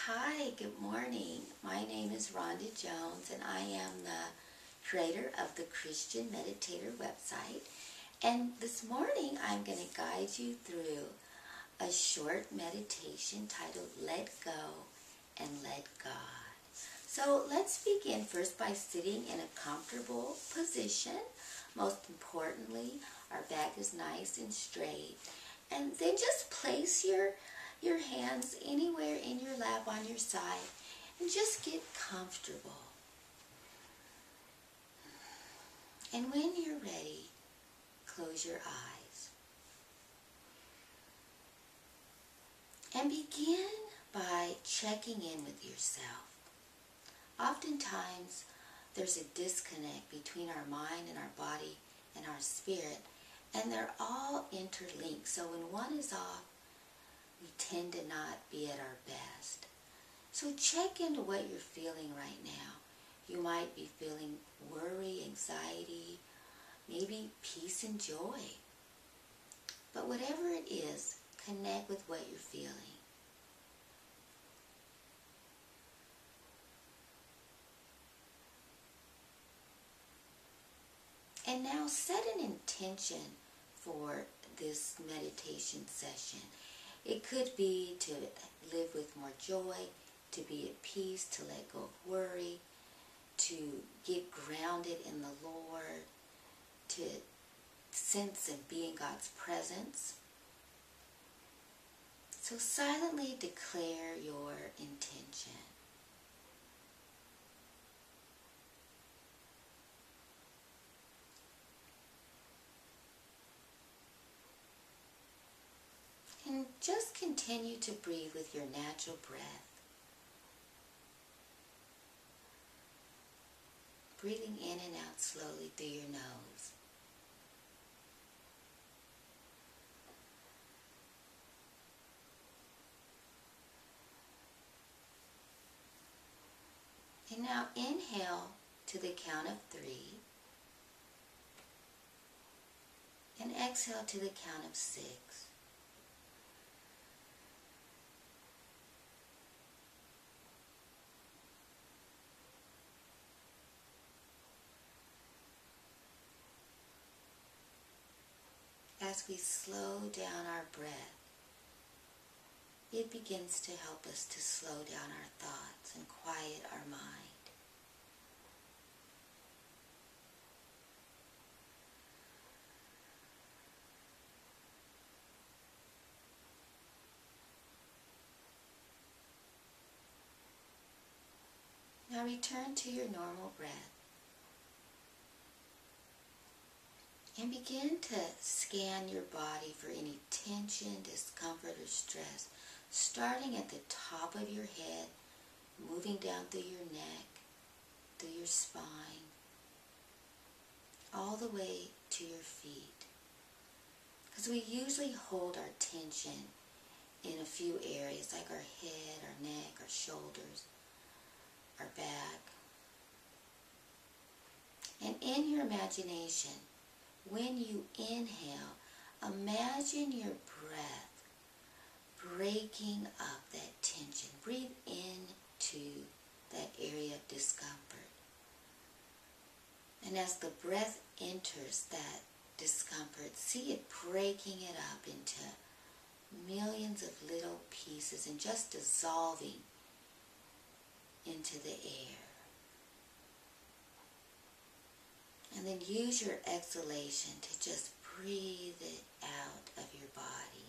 Hi, good morning. My name is Rhonda Jones and I am the creator of the Christian Meditator website. And this morning I'm going to guide you through a short meditation titled Let Go and Let God. So let's begin first by sitting in a comfortable position. Most importantly, our back is nice and straight. And then just place your hands anywhere in your lap on your side and just get comfortable. And when you're ready, close your eyes. And begin by checking in with yourself. Oftentimes, there's a disconnect between our mind and our body and our spirit, and they're all interlinked. So when one is off, we tend to not be at our best. So check into what you're feeling right now. You might be feeling worry, anxiety, maybe peace and joy. But whatever it is, connect with what you're feeling. And now set an intention for this meditation session. It could be to live with more joy, to be at peace, to let go of worry, to get grounded in the Lord, to sense and be in God's presence. So silently declare your intention. And just continue to breathe with your natural breath. Breathing in and out slowly through your nose. And now inhale to the count of 3. And exhale to the count of 6. As we slow down our breath, it begins to help us to slow down our thoughts and quiet our mind. Now return to your normal breath and begin to scan your body for any tension, discomfort, or stress, starting at the top of your head, moving down through your neck, through your spine, all the way to your feet. Because we usually hold our tension in a few areas, like our head, our neck, our shoulders, our back. And in your imagination, when you inhale, imagine your breath breaking up that tension. Breathe into that area of discomfort. And as the breath enters that discomfort, see it breaking it up into millions of little pieces and just dissolving into the air. And then use your exhalation to just breathe it out of your body.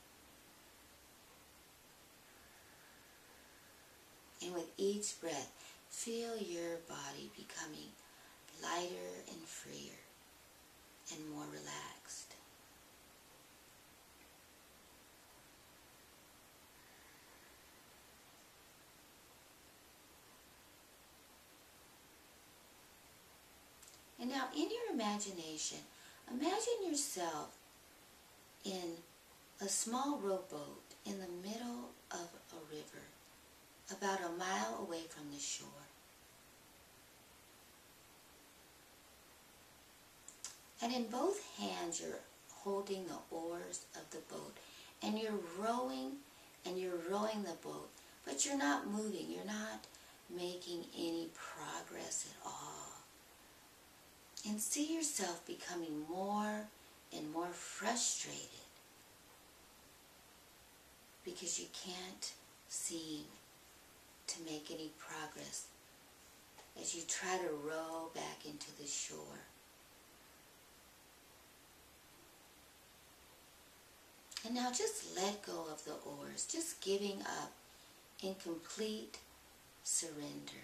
And with each breath, feel your body becoming lighter and freer and more relaxed. And now in your imagination, imagine yourself in a small rowboat in the middle of a river, about a mile away from the shore. And in both hands you're holding the oars of the boat, and you're rowing the boat, but you're not moving. You're not making any progress at all. And see yourself becoming more and more frustrated because you can't seem to make any progress as you try to row back into the shore. And now just let go of the oars, just giving up in complete surrender.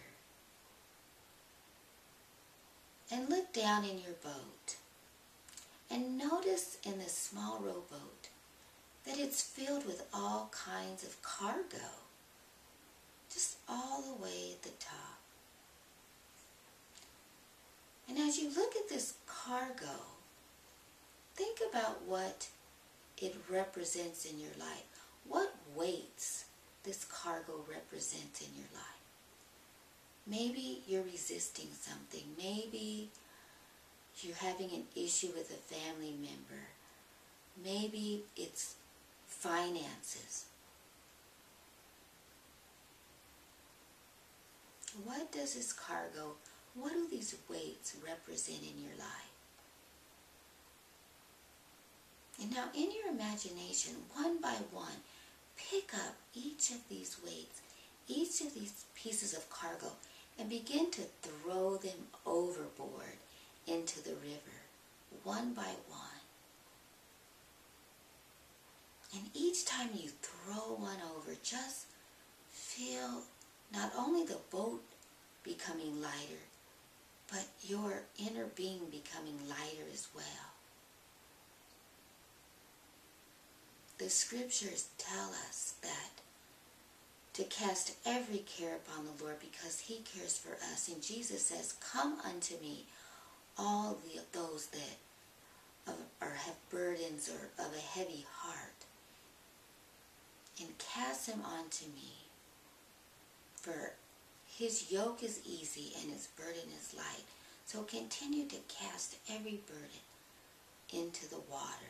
And look down in your boat and notice in this small rowboat that it's filled with all kinds of cargo, just all the way at the top. And as you look at this cargo, think about what it represents in your life. What weights this cargo represents in your life? Maybe you're resisting something. Maybe you're having an issue with a family member. Maybe it's finances. What does this cargo, what do these weights represent in your life? And now in your imagination, one by one, pick up each of these weights, each of these pieces of cargo, and begin to throw them overboard into the river, one by one. And each time you throw one over, just feel not only the boat becoming lighter, but your inner being becoming lighter as well. The scriptures tell us that to cast every care upon the Lord because he cares for us. And Jesus says, come unto me, all those that have burdens or of a heavy heart, and cast them onto me. For his yoke is easy and his burden is light. So continue to cast every burden into the water.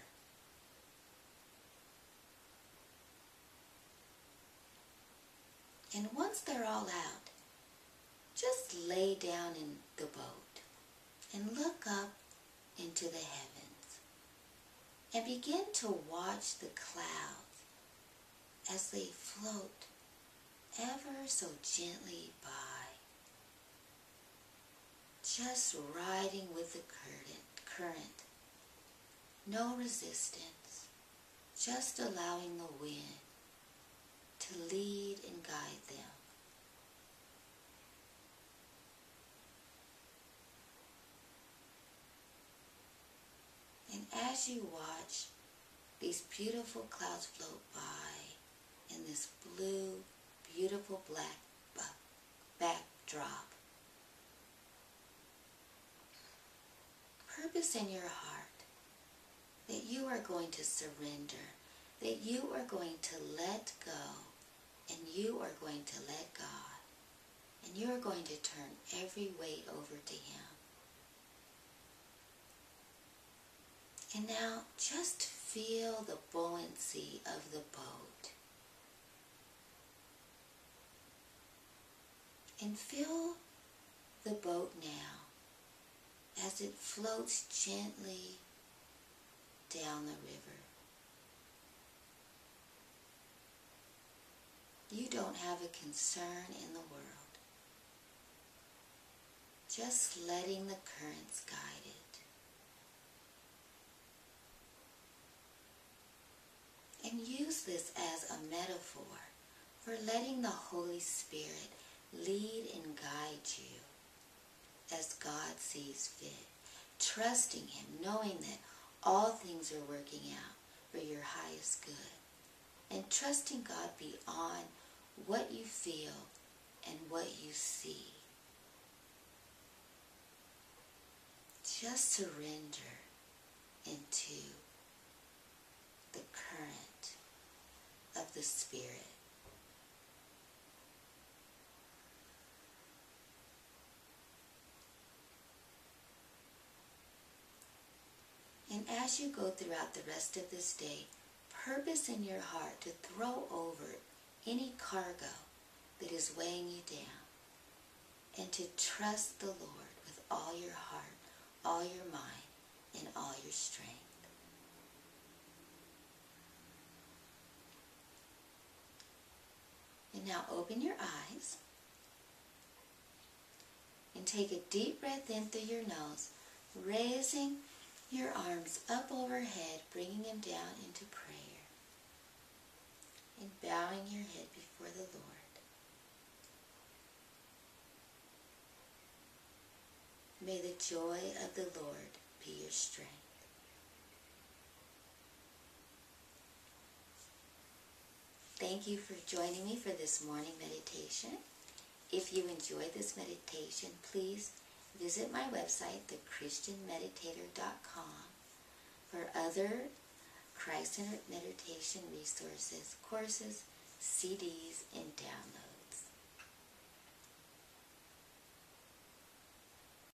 And once they're all out, just lay down in the boat and look up into the heavens and begin to watch the clouds as they float ever so gently by, just riding with the current, no resistance, just allowing the wind to lead and guide them. And as you watch these beautiful clouds float by in this blue, beautiful black backdrop, purpose in your heart that you are going to surrender, that you are going to let go, and you are going to let God, and you are going to turn every weight over to him. And now just feel the buoyancy of the boat. And feel the boat now as it floats gently down the river. You don't have a concern in the world. Just letting the currents guide it. And use this as a metaphor for letting the Holy Spirit lead and guide you as God sees fit. Trusting him, knowing that all things are working out for your highest good. And trusting God beyond what you feel and what you see. Just surrender into the current of the Spirit. And as you go throughout the rest of this day, purpose in your heart to throw over any cargo that is weighing you down, and to trust the Lord with all your heart, all your mind, and all your strength. And now open your eyes and take a deep breath in through your nose, raising your arms up overhead, bringing them down into prayer, and bowing your head before the Lord. May the joy of the Lord be your strength. Thank you for joining me for this morning meditation. If you enjoyed this meditation, please visit my website, thechristianmeditator.com, for other Christ-centered meditation resources, courses, CDs, and downloads.